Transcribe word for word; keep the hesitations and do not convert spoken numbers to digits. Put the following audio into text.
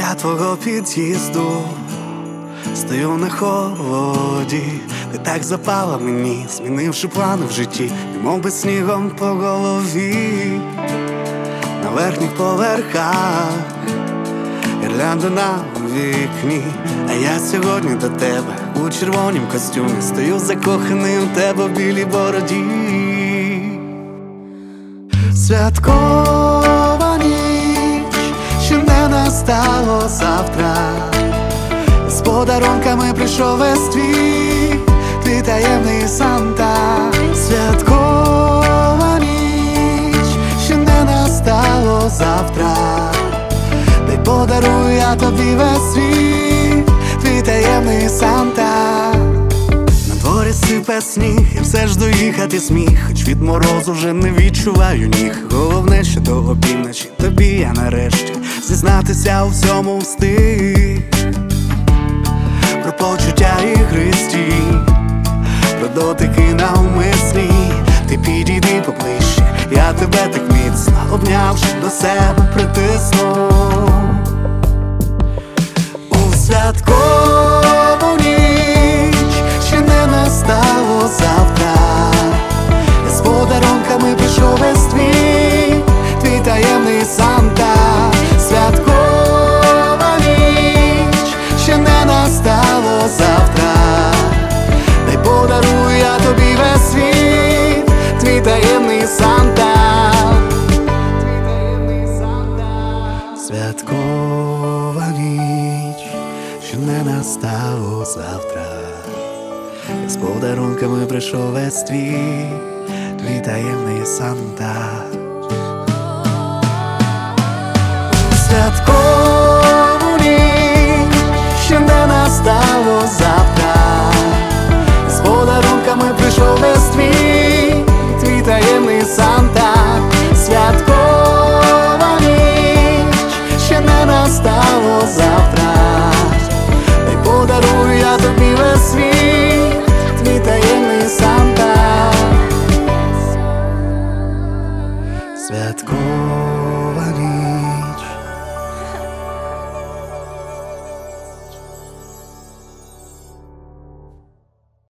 Біля твого під'їзду стою на холоді. Ти так запала мені, змінивши плани в житті, немов би снігом по голові. На верхніх поверхах гірлянда на вікні, а я сьогодні до тебе у червонім костюмі стою закоханий у тебе в білій бороді. Святкова ніч, ще не настало завтра. З подарунками прийшов весь твій, твій таємний Санта. Святкова ніч, ще не настало завтра. Дай подарую я тобі весь світ, твій таємний Санта. На дворі сипе сніг, і все ж доїхати сміх, хоч від морозу вже не відчуваю ніг. Головне, що до опівночі тобі я нарешті зізнатися у всьому встиг. Про почуття ігристі, про дотики навмисні. Ти підійди поближче, я тебе так міцно обнявши до себе притисну. У святкову ніч, ще не настало завтра. З подарунками прийшов весь твій, твій таємний Санта. Святкова ніч, ще не настало завтра. Дай подарую я тобі весь світ, твій таємний Санта. Святкова ніч, що не настало завтра. З подарунками прийшов весь твій, твій таємний Санта. Святкову ніч, ще не настало завтра. З подарунками прийшов весь твій, твій таємний Санта. Святкова ніч, ще не настало завтра. Дай подарую я тобі весь світ, твій таємний Санта. Святкова ніч.